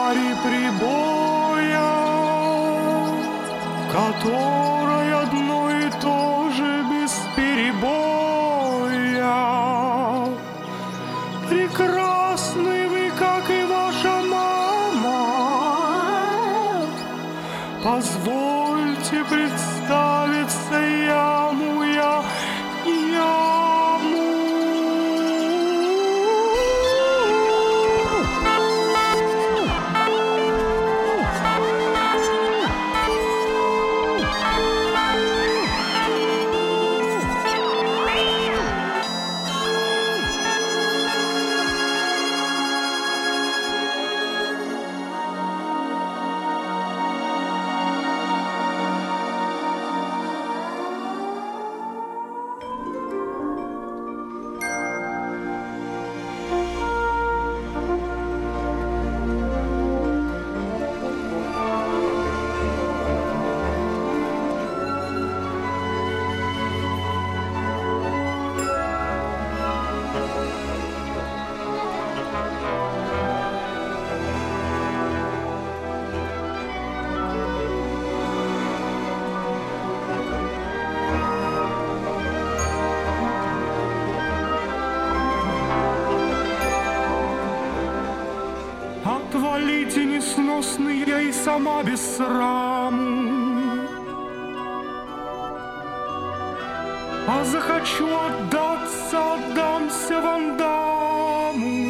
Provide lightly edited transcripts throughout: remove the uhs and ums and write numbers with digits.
гитаре прибоя, которой одно и то же без перебоя. Прекрасны вы, как и ваша мама. Позвольте представиться, яму я, яму. Отвалите, несносный, я и сама без сраму. А захочу отдаться, отдамся Ван Дамму.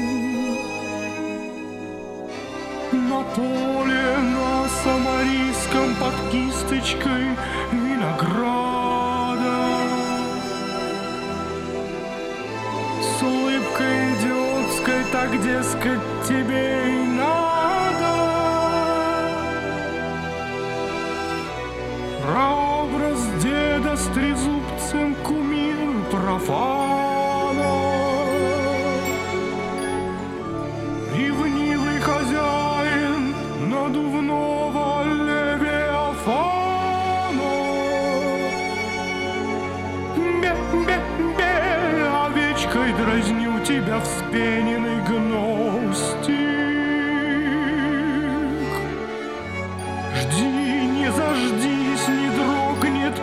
На поле, на Самарийском под кисточкой винограда. С улыбкой идиотской, так, дескать, тебе и надо. Прообраз деда с трезубцем, кумир профана. Ревнивый хозяин надувного левиафана. Бе-бе-бе, овечкой дразню тебя, вспененный гностик. Жди, не заждись, не дрогнет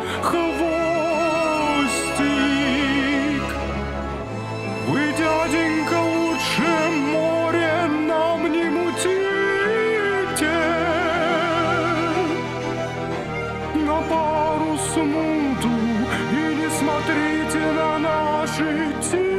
хвостик. Вы, дяденька, лучше море нам не мутите. На парус муту и не смотрите на наши тени.